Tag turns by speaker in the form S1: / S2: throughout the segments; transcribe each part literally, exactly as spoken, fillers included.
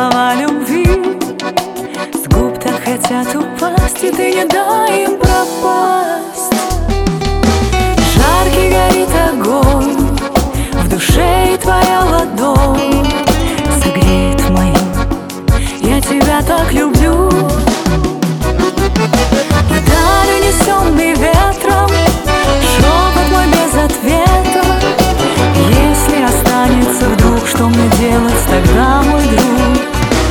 S1: слова любви с губ так хотят упасть, и ты не дай им пропасть. Жаркий горит огонь в душе, и твоя ладонь согреет мою. Я тебя так люблю. Вдаль унесенный ветром шепот мой без ответа. Если останется вдруг, что мне делать тогда, мой друг?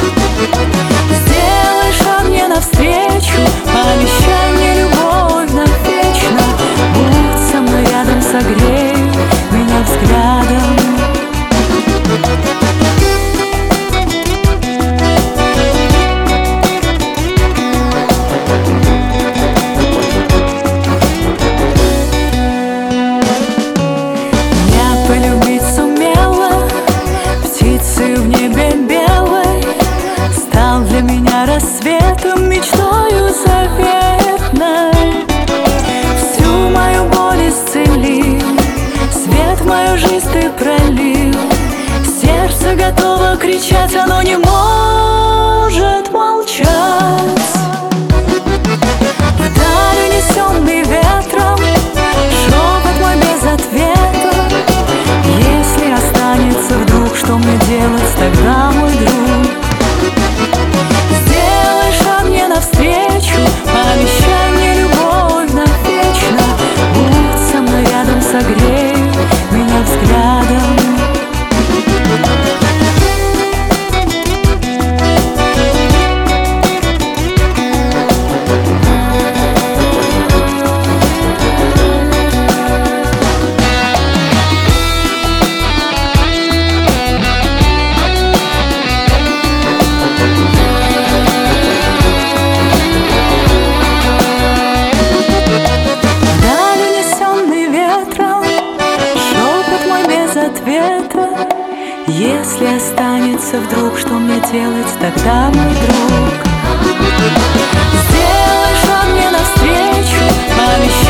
S1: Сделай шаг мне навстречу, пообещай мне любовь навечно. Будь со мной рядом, согрей меня взглядом. Полюбить сумела, птицей в небе белой, стал для меня рассветом, мечтою заветной. Всю мою боль исцелил, свет в мою жизнь ты пролил. Сердце готово кричать, оно не может молчать. Вдаль унесенный ветром шепот мой без ответа. Если останется вдруг, что мне делать тогда, мой друг? Сделай шаг мне навстречу, пообещай мне любовь навечно. Будь со мной рядом, согрей меня взглядом. Если останется вдруг, что мне делать тогда, мой друг? Сделай шаг мне навстречу, пообещай